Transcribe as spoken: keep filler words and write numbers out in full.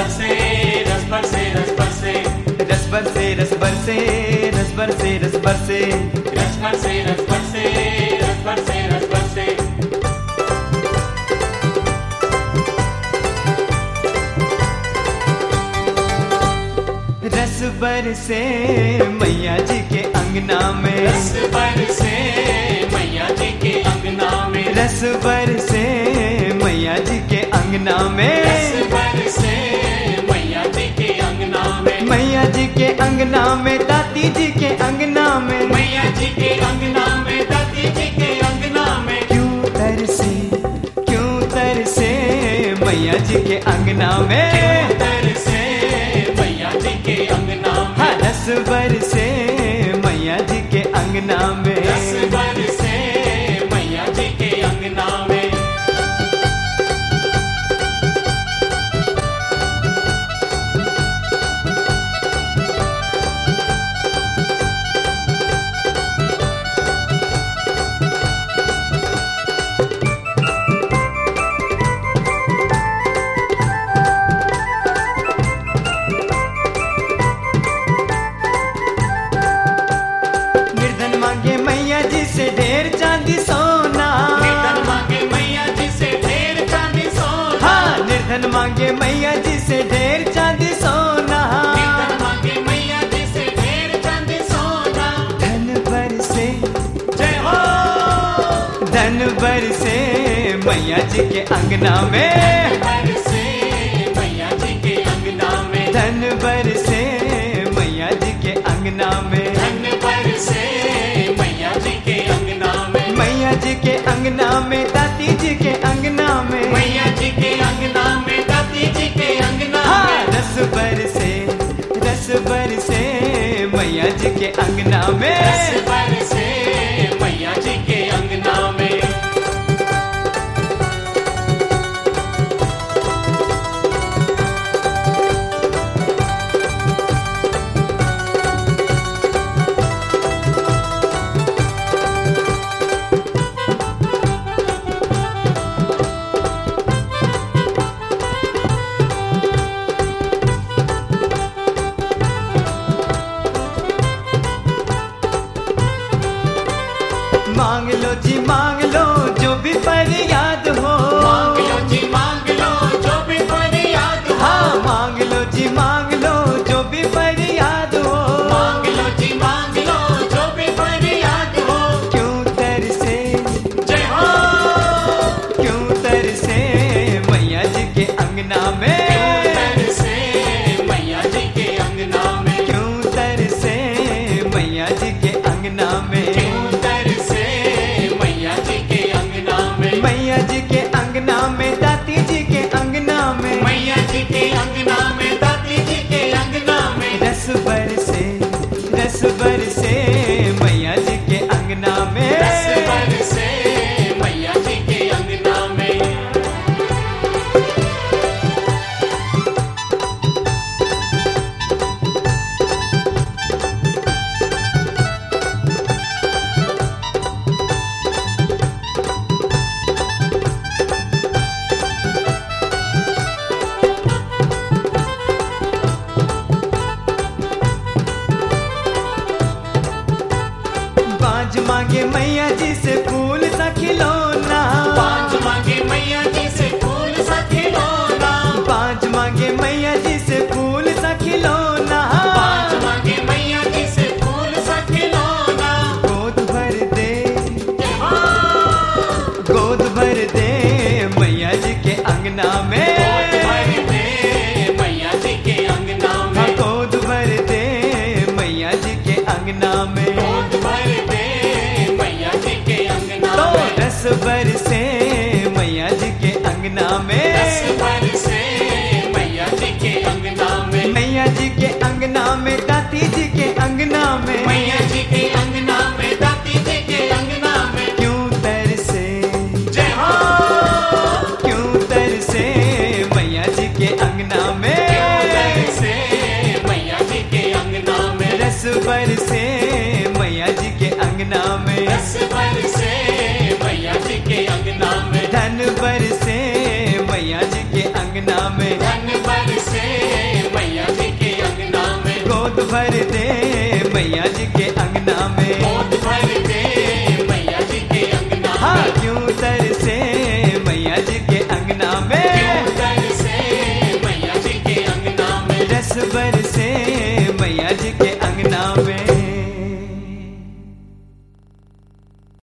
बरसे रस बरसे रस बरसे रस बरसे रस बरसे रस बरसे रस बरसे रस बरसे रस बरसे रस बरसे रस बरसे रस बरसे मैया जी के अंगना में रस बरसे मैया जी के अंगना में रस बरसे मैया जी के अंगना में रस बरसे मैया जी के अंगना में मैया जी के अंगना में दाती जी के अंगना में मैया जी के अंगना में दादी जी के अंगना में क्यों तरसे क्यों तरसे मैया जी के अंगना में बरसे मैया जी के अंगना में हाँ, रस बरसे मैया जी के अंगना में रस बरसे मैया जी के अंगना में निर्धन मांगे मैया जी से ढेर चांदी सोना निर्धन मांगे मैया जी से ढेर चांदी सोना हाँ, निर्धन मांगे मैया जी से ढेर चांदी सोना निर्धन मांगे मैया जी से ढेर चांदी सोना धन बरसे जय हो धन बरसे मैया जी के अंगना में बरसे मैया जी के अंगना में धन बरसे मैया जी के अंगना में धन बरसे मैया जी के अंगना में मैया जी के अंगना में दाती जी के अंगना में मैया जी के अंगना में दादी जी के अंगना हाँ, में रस बरसे रस बरसे मैया जी के अंगना में रस बरसे मैया जी के अंगना में मांग लो जी मांग लो जो भी फरियाद हो मांग लो जी मांग लो जो भी फरियाद हो हाँ, मांग लो जी मांग लो जो भी फरियाद हो मांग लो जी मांग लो जो भी फरियाद हो क्यों तरसे जय हो क्यों तरसे मैया जी के अंगना में बरसे मैया जी के अंगना में क्यों तरसे मैया जी के अंगना में बरसे मैया जी के अंगना में मैया जी के अंगना में दाती जी के अंगना में मैया जी के अंगना में दादी जी के अंगना में रस बरसे रस बरसे मैया जी के अंगना में रस बरसे मैया जी के अंगना में बाज मांगे मैया जी से फूल सा खिलौना पांच मांगे मैया जी से फूल सा खिलौना बाज मांगे